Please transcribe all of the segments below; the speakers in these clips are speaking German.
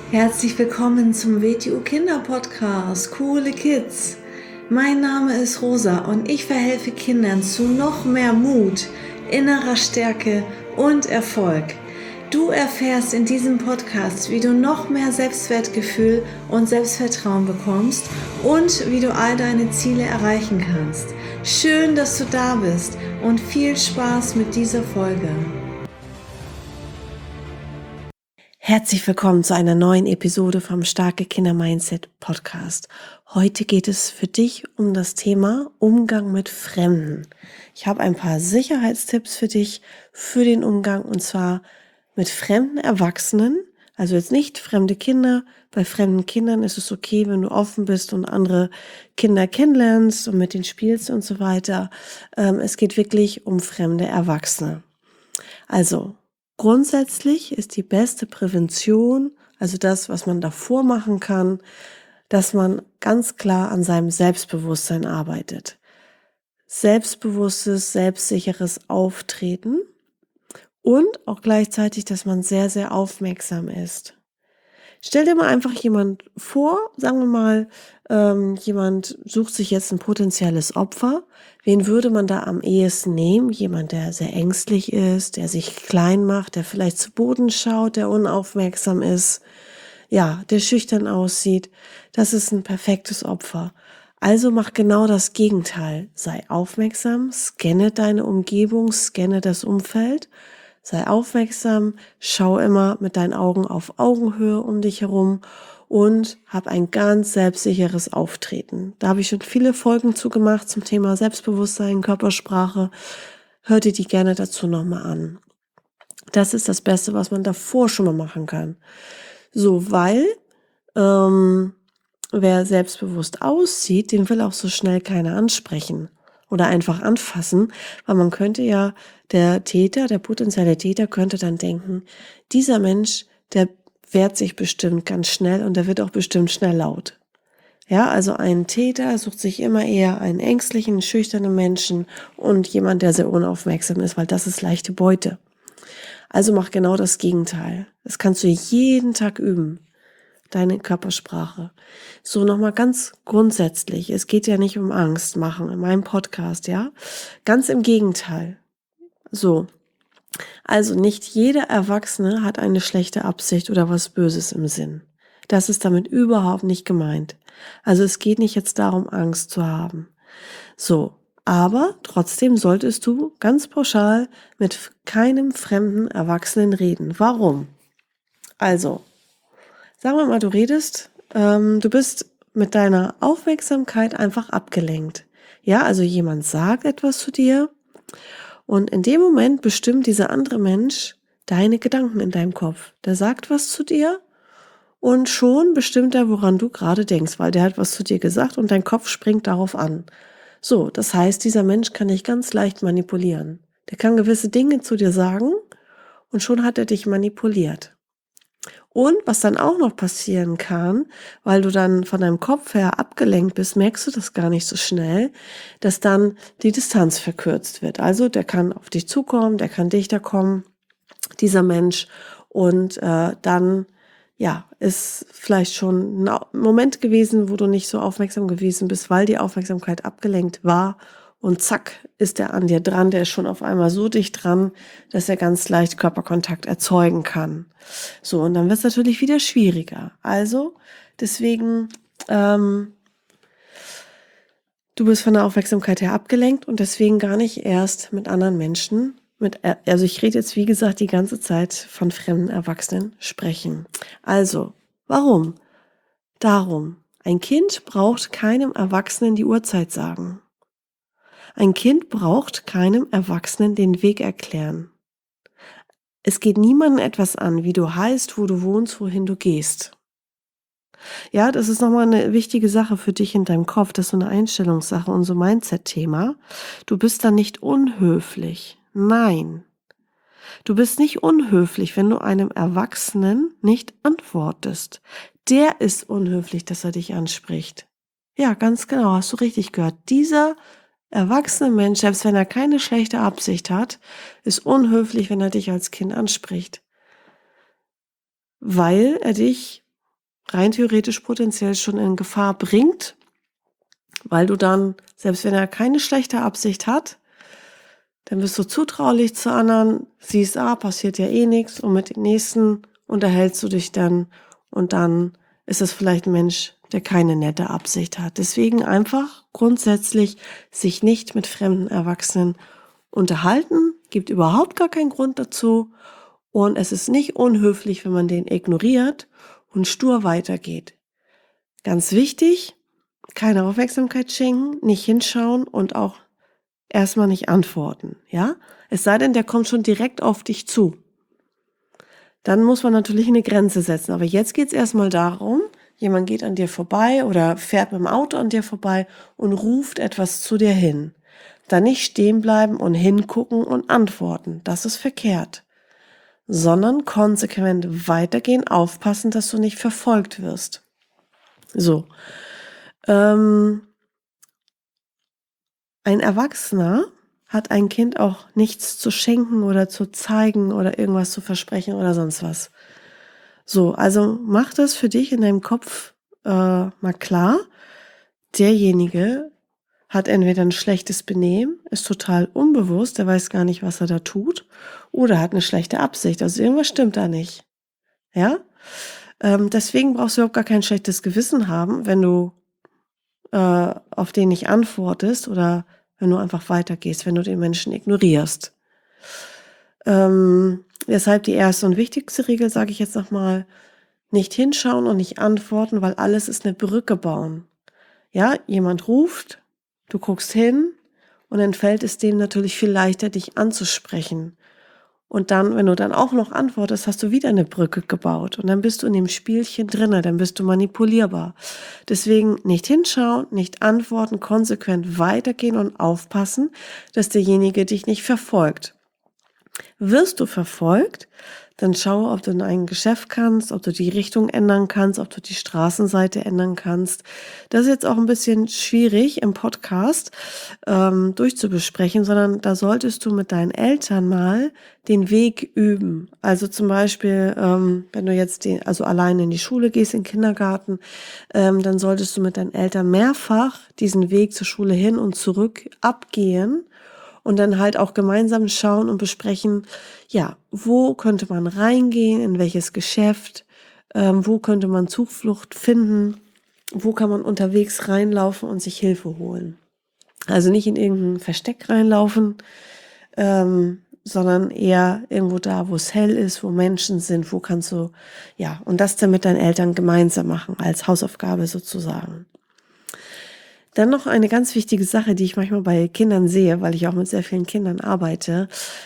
Herzlich willkommen zum WTU Kinder Podcast, Coole Kids. Mein Name ist Rosa und ich verhelfe Kindern zu noch mehr Mut, innerer Stärke und Erfolg. Du erfährst in diesem Podcast, wie du noch mehr Selbstwertgefühl und Selbstvertrauen bekommst und wie du all deine Ziele erreichen kannst. Schön, dass du da bist und viel Spaß mit dieser Folge. Herzlich willkommen zu einer neuen Episode vom Starke Kinder Mindset Podcast. Heute geht es für dich um das Thema Umgang mit Fremden. Ich habe ein paar Sicherheitstipps für dich für den Umgang, und zwar mit fremden Erwachsenen, also jetzt nicht fremde Kinder. Bei fremden Kindern ist es okay, wenn du offen bist und andere Kinder kennenlernst und mit denen spielst und so weiter. Es geht wirklich um fremde Erwachsene. Also grundsätzlich ist die beste Prävention, also das, was man davor machen kann, dass man ganz klar an seinem Selbstbewusstsein arbeitet. Selbstbewusstes, selbstsicheres Auftreten und auch gleichzeitig, dass man sehr, sehr aufmerksam ist. Stell dir mal einfach jemand vor, sagen wir mal, jemand sucht sich jetzt ein potenzielles Opfer. Wen würde man da am ehesten nehmen? Jemand, der sehr ängstlich ist, der sich klein macht, der vielleicht zu Boden schaut, der unaufmerksam ist, ja, der schüchtern aussieht. Das ist ein perfektes Opfer. Also mach genau das Gegenteil. Sei aufmerksam, scanne deine Umgebung, scanne das Umfeld. Sei aufmerksam, schau immer mit deinen Augen auf Augenhöhe um dich herum und hab ein ganz selbstsicheres Auftreten. Da habe ich schon viele Folgen zugemacht zum Thema Selbstbewusstsein, Körpersprache. Hör dir die gerne dazu nochmal an. Das ist das Beste, was man davor schon mal machen kann. So, weil wer selbstbewusst aussieht, den will auch so schnell keiner ansprechen oder einfach anfassen, weil man könnte ja, der potenzielle Täter könnte dann denken, dieser Mensch, der wehrt sich bestimmt ganz schnell und der wird auch bestimmt schnell laut. Ja, also ein Täter sucht sich immer eher einen ängstlichen, schüchternen Menschen und jemand, der sehr unaufmerksam ist, weil das ist leichte Beute. Also mach genau das Gegenteil. Das kannst du jeden Tag üben. Deine Körpersprache. So, nochmal ganz grundsätzlich. Es geht ja nicht um Angst machen in meinem Podcast, ja? Ganz im Gegenteil. So. Also nicht jeder Erwachsene hat eine schlechte Absicht oder was Böses im Sinn. Das ist damit überhaupt nicht gemeint. Also es geht nicht jetzt darum, Angst zu haben. So. Aber trotzdem solltest du ganz pauschal mit keinem fremden Erwachsenen reden. Warum? Also, sagen wir mal, du bist mit deiner Aufmerksamkeit einfach abgelenkt. Ja, also jemand sagt etwas zu dir und in dem Moment bestimmt dieser andere Mensch deine Gedanken in deinem Kopf. Der sagt was zu dir und schon bestimmt er, woran du gerade denkst, weil der hat was zu dir gesagt und dein Kopf springt darauf an. So, das heißt, dieser Mensch kann dich ganz leicht manipulieren. Der kann gewisse Dinge zu dir sagen und schon hat er dich manipuliert. Und was dann auch noch passieren kann, weil du dann von deinem Kopf her abgelenkt bist, merkst du das gar nicht so schnell, dass dann die Distanz verkürzt wird. Also der kann auf dich zukommen, der kann dichter kommen, dieser Mensch. Und dann ja, ist vielleicht schon ein Moment gewesen, wo du nicht so aufmerksam gewesen bist, weil die Aufmerksamkeit abgelenkt war. Und zack, ist er an dir dran, der ist schon auf einmal so dicht dran, dass er ganz leicht Körperkontakt erzeugen kann. So, und dann wird es natürlich wieder schwieriger. Also, deswegen, du bist von der Aufmerksamkeit her abgelenkt und deswegen gar nicht erst mit anderen Menschen, also ich rede jetzt, wie gesagt, die ganze Zeit von fremden Erwachsenen sprechen. Also, warum? Darum, ein Kind braucht keinem Erwachsenen die Uhrzeit sagen. Ein Kind braucht keinem Erwachsenen den Weg erklären. Es geht niemandem etwas an, wie du heißt, wo du wohnst, wohin du gehst. Ja, das ist nochmal eine wichtige Sache für dich in deinem Kopf. Das ist so eine Einstellungssache und so Mindset-Thema. Du bist dann nicht unhöflich. Nein. Du bist nicht unhöflich, wenn du einem Erwachsenen nicht antwortest. Der ist unhöflich, dass er dich anspricht. Ja, ganz genau, hast du richtig gehört. Dieser erwachsene Mensch, selbst wenn er keine schlechte Absicht hat, ist unhöflich, wenn er dich als Kind anspricht. Weil er dich rein theoretisch potenziell schon in Gefahr bringt, weil du dann, selbst wenn er keine schlechte Absicht hat, dann bist du zutraulich zu anderen, siehst, passiert ja eh nichts und mit dem Nächsten unterhältst du dich dann und dann ist es vielleicht ein Mensch, der keine nette Absicht hat. Deswegen einfach grundsätzlich sich nicht mit fremden Erwachsenen unterhalten, gibt überhaupt gar keinen Grund dazu und es ist nicht unhöflich, wenn man den ignoriert und stur weitergeht. Ganz wichtig, keine Aufmerksamkeit schenken, nicht hinschauen und auch erstmal nicht antworten, ja? Es sei denn, der kommt schon direkt auf dich zu. Dann muss man natürlich eine Grenze setzen. Aber jetzt geht es erstmal darum, jemand geht an dir vorbei oder fährt mit dem Auto an dir vorbei und ruft etwas zu dir hin. Dann nicht stehen bleiben und hingucken und antworten. Das ist verkehrt. Sondern konsequent weitergehen, aufpassen, dass du nicht verfolgt wirst. So. Ein Erwachsener hat ein Kind auch nichts zu schenken oder zu zeigen oder irgendwas zu versprechen oder sonst was. So, also mach das für dich in deinem Kopf mal klar. Derjenige hat entweder ein schlechtes Benehmen, ist total unbewusst, der weiß gar nicht, was er da tut, oder hat eine schlechte Absicht. Also irgendwas stimmt da nicht. Ja? Deswegen brauchst du überhaupt gar kein schlechtes Gewissen haben, wenn du auf den nicht antwortest oder wenn du einfach weitergehst, wenn du den Menschen ignorierst. Deshalb die erste und wichtigste Regel, sage ich jetzt nochmal, nicht hinschauen und nicht antworten, weil alles ist eine Brücke bauen. Ja, jemand ruft, du guckst hin und dann fällt es dem natürlich viel leichter, dich anzusprechen. Und dann, wenn du dann auch noch antwortest, hast du wieder eine Brücke gebaut und dann bist du in dem Spielchen drinne, dann bist du manipulierbar. Deswegen nicht hinschauen, nicht antworten, konsequent weitergehen und aufpassen, dass derjenige dich nicht verfolgt. Wirst du verfolgt, dann schau, ob du in ein Geschäft kannst, ob du die Richtung ändern kannst, ob du die Straßenseite ändern kannst. Das ist jetzt auch ein bisschen schwierig im Podcast durchzubesprechen, sondern da solltest du mit deinen Eltern mal den Weg üben. Also zum Beispiel, wenn du jetzt also alleine in die Schule gehst, in den Kindergarten, dann solltest du mit deinen Eltern mehrfach diesen Weg zur Schule hin und zurück abgehen. Und dann halt auch gemeinsam schauen und besprechen, ja, wo könnte man reingehen, in welches Geschäft, wo könnte man Zuflucht finden, wo kann man unterwegs reinlaufen und sich Hilfe holen. Also nicht in irgendein Versteck reinlaufen, sondern eher irgendwo da, wo es hell ist, wo Menschen sind, wo kannst du, ja, und das dann mit deinen Eltern gemeinsam machen, als Hausaufgabe sozusagen. Dann noch eine ganz wichtige Sache, die ich manchmal bei Kindern sehe, weil ich auch mit sehr vielen Kindern arbeite.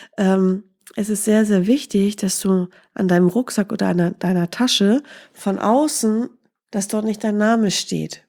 Es ist sehr, sehr wichtig, dass du an deinem Rucksack oder an deiner Tasche von außen, dass dort nicht dein Name steht.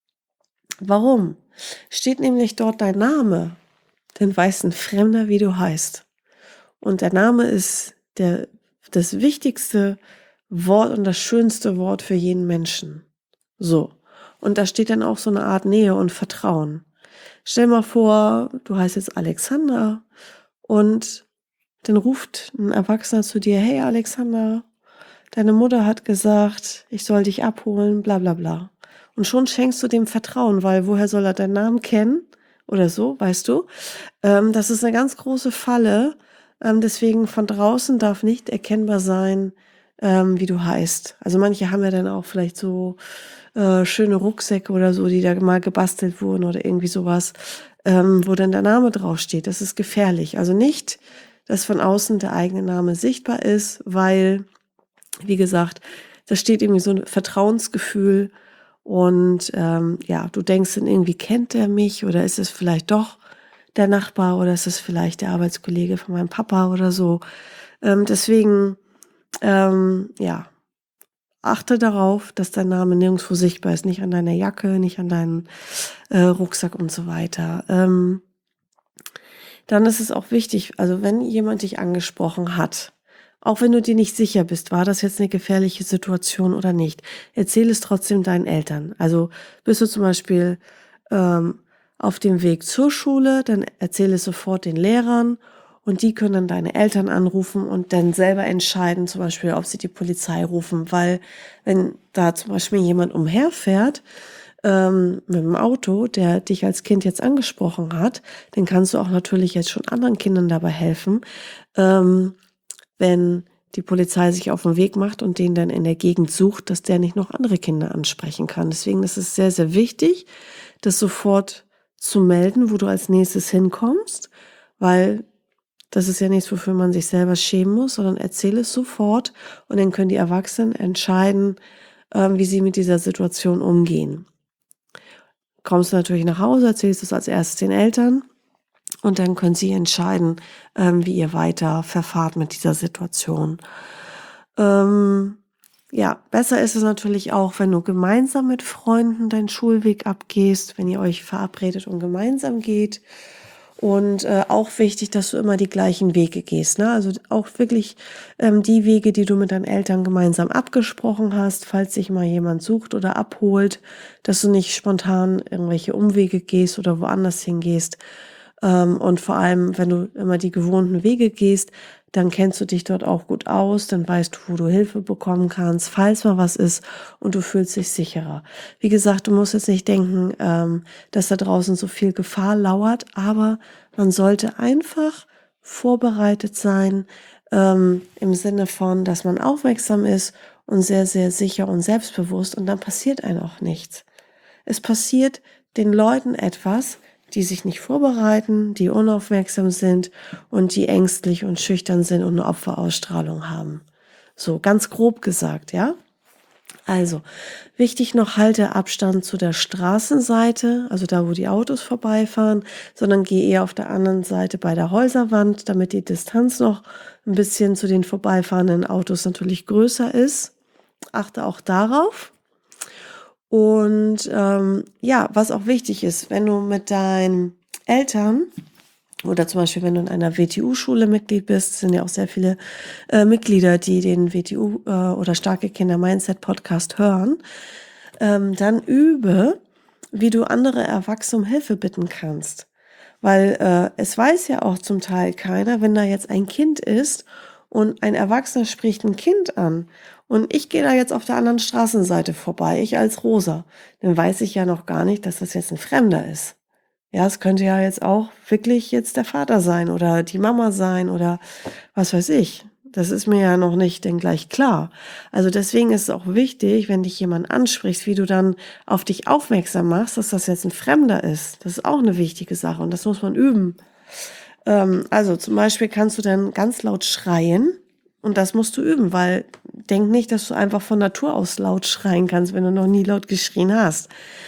Warum? Steht nämlich dort dein Name, dann weiß ein Fremder, wie du heißt. Und der Name ist das wichtigste Wort und das schönste Wort für jeden Menschen. So. Und da steht dann auch so eine Art Nähe und Vertrauen. Stell mal vor, du heißt jetzt Alexander und dann ruft ein Erwachsener zu dir, hey Alexander, deine Mutter hat gesagt, ich soll dich abholen, bla bla bla. Und schon schenkst du dem Vertrauen, weil woher soll er deinen Namen kennen? Oder so, weißt du? Das ist eine ganz große Falle. Deswegen von draußen darf nicht erkennbar sein, wie du heißt. Also manche haben ja dann auch vielleicht so schöne Rucksäcke oder so, die da mal gebastelt wurden oder irgendwie sowas, wo dann der Name draufsteht. Das ist gefährlich. Also nicht, dass von außen der eigene Name sichtbar ist, weil, wie gesagt, da steht irgendwie so ein Vertrauensgefühl und ja, du denkst dann irgendwie, kennt er mich oder ist es vielleicht doch der Nachbar oder ist es vielleicht der Arbeitskollege von meinem Papa oder so. Deswegen, ja, achte darauf, dass dein Name nirgendwo sichtbar ist, nicht an deiner Jacke, nicht an deinem Rucksack und so weiter. Dann ist es auch wichtig, also wenn jemand dich angesprochen hat, auch wenn du dir nicht sicher bist, war das jetzt eine gefährliche Situation oder nicht, erzähl es trotzdem deinen Eltern. Also bist du zum Beispiel auf dem Weg zur Schule, dann erzähl es sofort den Lehrern Und die können dann deine Eltern anrufen und dann selber entscheiden, zum Beispiel, ob sie die Polizei rufen. Weil wenn da zum Beispiel jemand umherfährt, mit dem Auto, der dich als Kind jetzt angesprochen hat, dann kannst du auch natürlich jetzt schon anderen Kindern dabei helfen, wenn die Polizei sich auf den Weg macht und den dann in der Gegend sucht, dass der nicht noch andere Kinder ansprechen kann. Deswegen ist es sehr, sehr wichtig, das sofort zu melden, wo du als nächstes hinkommst, weil das ist ja nichts, wofür man sich selber schämen muss, sondern erzähl es sofort und dann können die Erwachsenen entscheiden, wie sie mit dieser Situation umgehen. Kommst du natürlich nach Hause, erzählst es als erstes den Eltern und dann können sie entscheiden, wie ihr weiter verfahrt mit dieser Situation. Ja, besser ist es natürlich auch, wenn du gemeinsam mit Freunden deinen Schulweg abgehst, wenn ihr euch verabredet und gemeinsam geht. Und auch wichtig, dass du immer die gleichen Wege gehst, ne? Also auch wirklich die Wege, die du mit deinen Eltern gemeinsam abgesprochen hast, falls sich mal jemand sucht oder abholt, dass du nicht spontan irgendwelche Umwege gehst oder woanders hingehst. Und vor allem, wenn du immer die gewohnten Wege gehst, dann kennst du dich dort auch gut aus, dann weißt du, wo du Hilfe bekommen kannst, falls mal was ist und du fühlst dich sicherer. Wie gesagt, du musst jetzt nicht denken, dass da draußen so viel Gefahr lauert, aber man sollte einfach vorbereitet sein, im Sinne von, dass man aufmerksam ist und sehr, sehr sicher und selbstbewusst und dann passiert einem auch nichts. Es passiert den Leuten etwas, die sich nicht vorbereiten, die unaufmerksam sind und die ängstlich und schüchtern sind und eine Opferausstrahlung haben. So ganz grob gesagt, ja? Also, wichtig noch, halte Abstand zu der Straßenseite, also da, wo die Autos vorbeifahren, sondern geh eher auf der anderen Seite bei der Häuserwand, damit die Distanz noch ein bisschen zu den vorbeifahrenden Autos natürlich größer ist. Achte auch darauf. Und ja, was auch wichtig ist, wenn du mit deinen Eltern oder zum Beispiel, wenn du in einer WTU-Schule Mitglied bist, sind ja auch sehr viele Mitglieder, die den WTU oder Starke Kinder Mindset Podcast hören, dann übe, wie du andere Erwachsene um Hilfe bitten kannst. Weil es weiß ja auch zum Teil keiner, wenn da jetzt ein Kind ist und ein Erwachsener spricht ein Kind an und ich gehe da jetzt auf der anderen Straßenseite vorbei, ich als Rosa, dann weiß ich ja noch gar nicht, dass das jetzt ein Fremder ist. Ja, es könnte ja jetzt auch wirklich jetzt der Vater sein oder die Mama sein oder was weiß ich. Das ist mir ja noch nicht denn gleich klar. Also deswegen ist es auch wichtig, wenn dich jemand anspricht, wie du dann auf dich aufmerksam machst, dass das jetzt ein Fremder ist. Das ist auch eine wichtige Sache und das muss man üben. Also zum Beispiel kannst du dann ganz laut schreien und das musst du üben, weil denk nicht, dass du einfach von Natur aus laut schreien kannst, wenn du noch nie laut geschrien hast.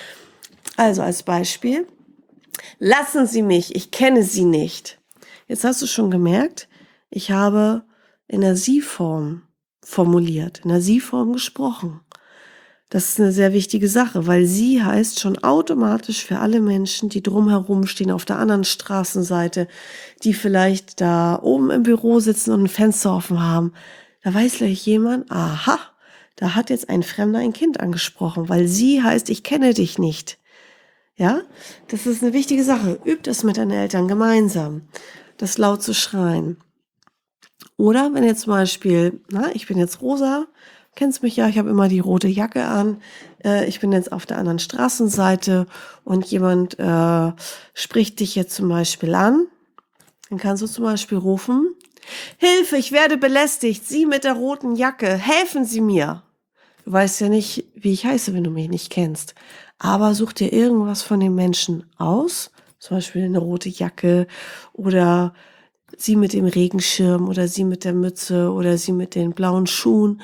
Also als Beispiel: Lassen Sie mich, ich kenne Sie nicht. Jetzt hast du schon gemerkt, ich habe in der Sie-Form formuliert, in der Sie-Form gesprochen. Das ist eine sehr wichtige Sache, weil Sie heißt schon automatisch für alle Menschen, die drumherum stehen auf der anderen Straßenseite, die vielleicht da oben im Büro sitzen und ein Fenster offen haben. Da weiß gleich jemand, aha, da hat jetzt ein Fremder ein Kind angesprochen, weil Sie heißt, ich kenne dich nicht. Ja, das ist eine wichtige Sache. Übt es mit deinen Eltern gemeinsam, das laut zu schreien. Oder wenn jetzt zum Beispiel, ich bin jetzt Rosa, kennst mich ja, ich habe immer die rote Jacke an, ich bin jetzt auf der anderen Straßenseite und jemand spricht dich jetzt zum Beispiel an, dann kannst du zum Beispiel rufen: Hilfe, ich werde belästigt, Sie mit der roten Jacke, helfen Sie mir. Du weißt ja nicht, wie ich heiße, wenn du mich nicht kennst. Aber such dir irgendwas von dem Menschen aus, zum Beispiel eine rote Jacke oder sie mit dem Regenschirm oder sie mit der Mütze oder sie mit den blauen Schuhen.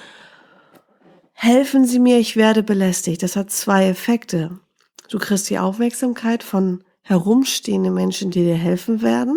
Helfen Sie mir, ich werde belästigt. Das hat 2 Effekte. Du kriegst die Aufmerksamkeit von herumstehenden Menschen, die dir helfen werden.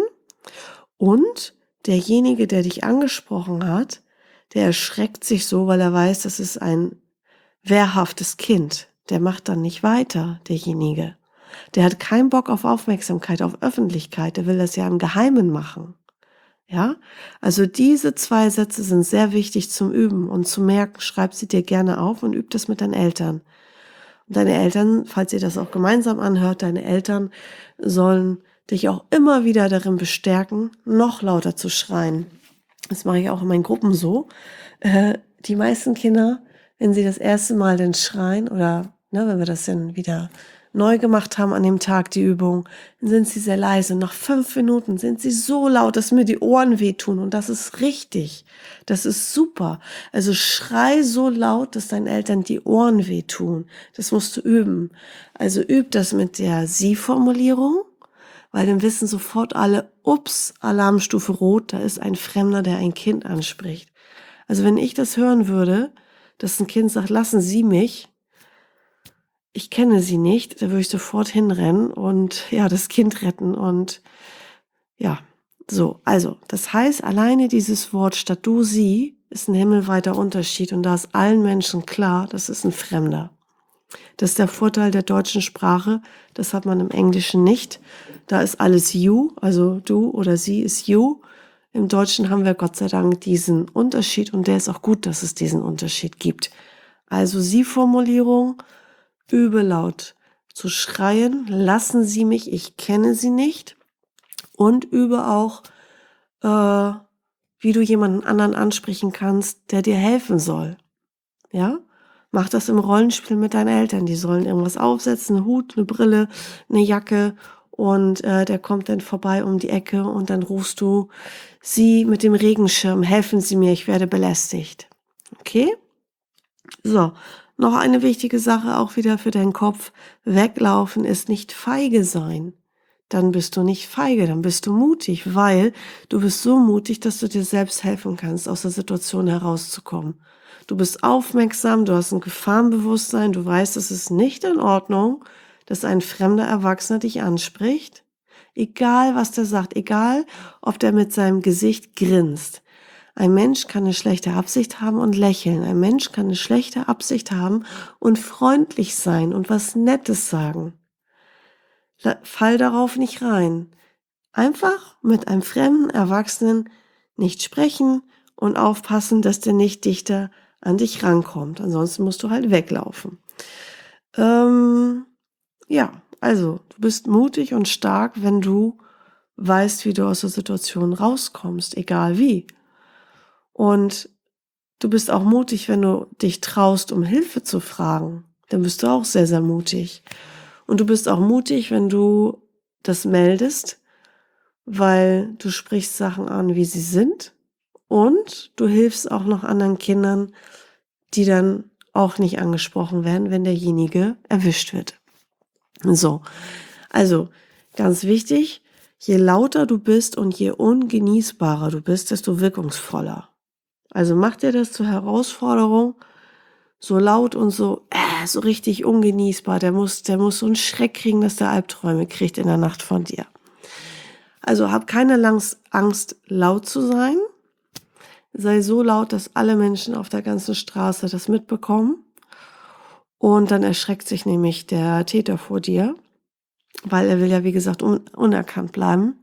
Und derjenige, der dich angesprochen hat, der erschreckt sich so, weil er weiß, das ist ein wehrhaftes Kind. Der macht dann nicht weiter, derjenige. Der hat keinen Bock auf Aufmerksamkeit, auf Öffentlichkeit. Der will das ja im Geheimen machen. Ja, also diese 2 Sätze sind sehr wichtig zum Üben und zu merken. Schreib sie dir gerne auf und üb das mit deinen Eltern. Und deine Eltern, falls ihr das auch gemeinsam anhört, deine Eltern sollen dich auch immer wieder darin bestärken, noch lauter zu schreien. Das mache ich auch in meinen Gruppen so. Die meisten Kinder, wenn sie das erste Mal dann schreien oder ne, wenn wir das dann wieder neu gemacht haben an dem Tag, die Übung, dann sind sie sehr leise. Nach 5 Minuten sind sie so laut, dass mir die Ohren wehtun. Und das ist richtig. Das ist super. Also schrei so laut, dass deinen Eltern die Ohren wehtun. Das musst du üben. Also üb das mit der Sie-Formulierung, weil dann wissen sofort alle, ups, Alarmstufe rot, da ist ein Fremder, der ein Kind anspricht. Also wenn ich das hören würde, dass ein Kind sagt, lassen Sie mich, ich kenne Sie nicht, da würde ich sofort hinrennen und ja, das Kind retten und ja, so. Also, das heißt, alleine dieses Wort statt du, sie ist ein himmelweiter Unterschied und da ist allen Menschen klar, das ist ein Fremder. Das ist der Vorteil der deutschen Sprache, das hat man im Englischen nicht. Da ist alles you, also du oder sie ist you. Im Deutschen haben wir Gott sei Dank diesen Unterschied und der ist auch gut, dass es diesen Unterschied gibt. Also Sie-Formulierung, übe laut zu schreien, lassen Sie mich, ich kenne Sie nicht und übe auch, wie du jemanden anderen ansprechen kannst, der dir helfen soll. Ja? Mach das im Rollenspiel mit deinen Eltern. Die sollen irgendwas aufsetzen, einen Hut, eine Brille, eine Jacke und der kommt dann vorbei um die Ecke und dann rufst du, Sie mit dem Regenschirm, helfen Sie mir, ich werde belästigt. Okay? So, noch eine wichtige Sache auch wieder für deinen Kopf. Weglaufen ist nicht feige sein. Dann bist du nicht feige, dann bist du mutig, weil du bist so mutig, dass du dir selbst helfen kannst, aus der Situation herauszukommen. Du bist aufmerksam, du hast ein Gefahrenbewusstsein, du weißt, es ist nicht in Ordnung, dass ein fremder Erwachsener dich anspricht. Egal, was der sagt, egal, ob der mit seinem Gesicht grinst. Ein Mensch kann eine schlechte Absicht haben und lächeln. Ein Mensch kann eine schlechte Absicht haben und freundlich sein und was Nettes sagen. Fall darauf nicht rein. Einfach mit einem fremden Erwachsenen nicht sprechen und aufpassen, dass der nicht dichter an dich rankommt. Ansonsten musst du halt weglaufen. Ja, also du bist mutig und stark, wenn du weißt, wie du aus der Situation rauskommst, egal wie. Und du bist auch mutig, wenn du dich traust, um Hilfe zu fragen. Dann bist du auch sehr, sehr mutig. Und du bist auch mutig, wenn du das meldest, weil du sprichst Sachen an, wie sie sind. Und du hilfst auch noch anderen Kindern, die dann auch nicht angesprochen werden, wenn derjenige erwischt wird. So, also ganz wichtig, je lauter du bist und je ungenießbarer du bist, desto wirkungsvoller. Also mach dir das zur Herausforderung, so laut und so richtig ungenießbar. Der muss so einen Schreck kriegen, dass der Albträume kriegt in der Nacht von dir. Also hab keine Angst, laut zu sein. Sei so laut, dass alle Menschen auf der ganzen Straße das mitbekommen. Und dann erschreckt sich nämlich der Täter vor dir, weil er will ja, wie gesagt, unerkannt bleiben.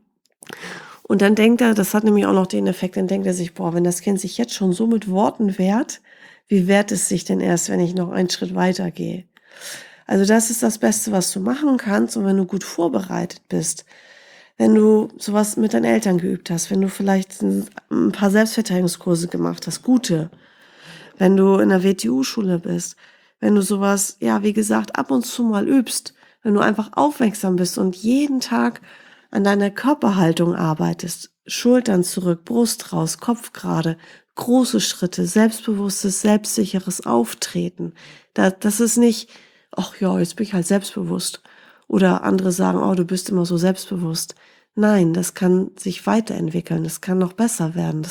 Und dann denkt er, das hat nämlich auch noch den Effekt, dann denkt er sich, boah, wenn das Kind sich jetzt schon so mit Worten wehrt, wie wehrt es sich denn erst, wenn ich noch einen Schritt weiter gehe? Also das ist das Beste, was du machen kannst. Und wenn du gut vorbereitet bist, wenn du sowas mit deinen Eltern geübt hast, wenn du vielleicht ein paar Selbstverteidigungskurse gemacht hast, gute, wenn du in der WTU-Schule bist, wenn du sowas, ja, wie gesagt, ab und zu mal übst, wenn du einfach aufmerksam bist und jeden Tag an deiner Körperhaltung arbeitest, Schultern zurück, Brust raus, Kopf gerade, große Schritte, selbstbewusstes, selbstsicheres Auftreten. Das ist nicht, ach ja, jetzt bin ich halt selbstbewusst. Oder andere sagen, oh, du bist immer so selbstbewusst. Nein, das kann sich weiterentwickeln, das kann noch besser werden,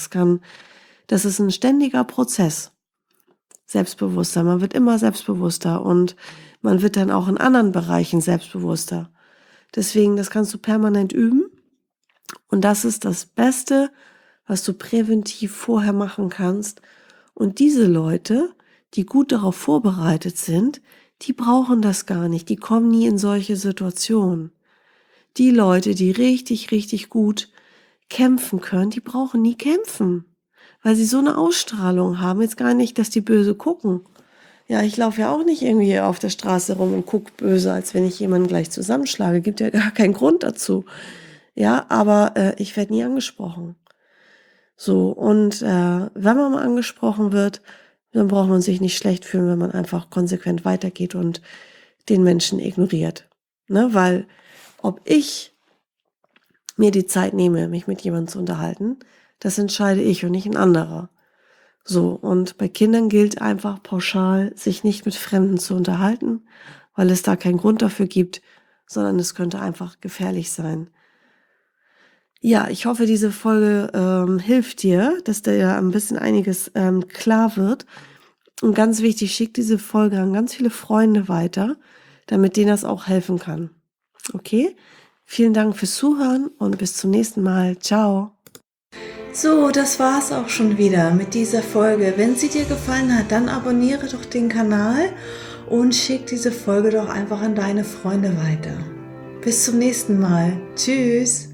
das ist ein ständiger Prozess. Selbstbewusster, man wird immer selbstbewusster und man wird dann auch in anderen Bereichen selbstbewusster. Deswegen, das kannst du permanent üben und das ist das Beste, was du präventiv vorher machen kannst. Und diese Leute, die gut darauf vorbereitet sind, die brauchen das gar nicht, die kommen nie in solche Situationen. Die Leute, die richtig, richtig gut kämpfen können, die brauchen nie kämpfen, weil sie so eine Ausstrahlung haben, jetzt gar nicht, dass die böse gucken. Ja, ich laufe ja auch nicht irgendwie auf der Straße rum und gucke böse, als wenn ich jemanden gleich zusammenschlage. Gibt ja gar keinen Grund dazu. Ja, aber ich werde nie angesprochen. So, und wenn man mal angesprochen wird, dann braucht man sich nicht schlecht fühlen, wenn man einfach konsequent weitergeht und den Menschen ignoriert. Ne? Weil ob ich mir die Zeit nehme, mich mit jemandem zu unterhalten, das entscheide ich und nicht ein anderer. So, und bei Kindern gilt einfach pauschal, sich nicht mit Fremden zu unterhalten, weil es da keinen Grund dafür gibt, sondern es könnte einfach gefährlich sein. Ja, ich hoffe, diese Folge hilft dir, dass dir ja ein bisschen einiges klar wird. Und ganz wichtig, schick diese Folge an ganz viele Freunde weiter, damit denen das auch helfen kann. Okay? Vielen Dank fürs Zuhören und bis zum nächsten Mal. Ciao. So, das war's auch schon wieder mit dieser Folge. Wenn sie dir gefallen hat, dann abonniere doch den Kanal und schick diese Folge doch einfach an deine Freunde weiter. Bis zum nächsten Mal. Tschüss.